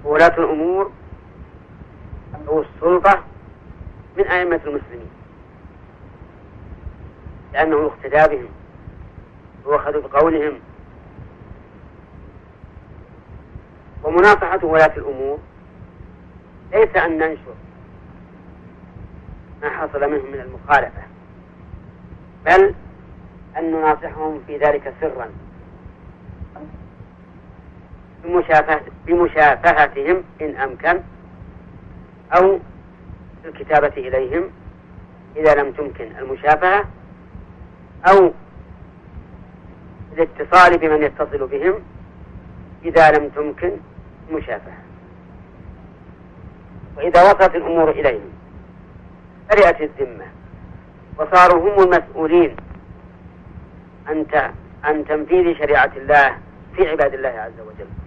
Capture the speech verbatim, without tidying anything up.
ولاة الأمور أو السلطة من أئمة المسلمين، لأنه اقتدى بهم وأخذوا بقولهم. ومناصحة ولاة الأمور ليس أن ننشر ما حصل منهم من المخالفة، بل أن نناصحهم في ذلك سرا بمشافهة بمشافهتهم إن أمكن، أو الكتابة إليهم إذا لم تمكن المشافهة، أو الاتصال بمن يتصل بهم إذا لم تمكن المشافهة. وإذا وصلت الأمور إليهم برئت الذمة وصاروا هم المسؤولين عن تنفيذ شريعة الله في عباد الله عز وجل.